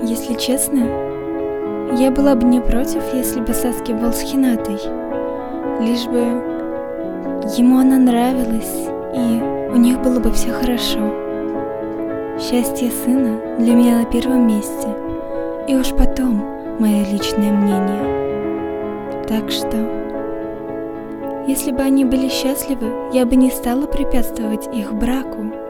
Если честно, я была бы не против, если бы Саски был с Хинатой. Лишь бы ему она нравилась, и у них было бы все хорошо. Счастье сына для меня на первом месте, и уж потом мое личное мнение. Так что, если бы они были счастливы, я бы не стала препятствовать их браку.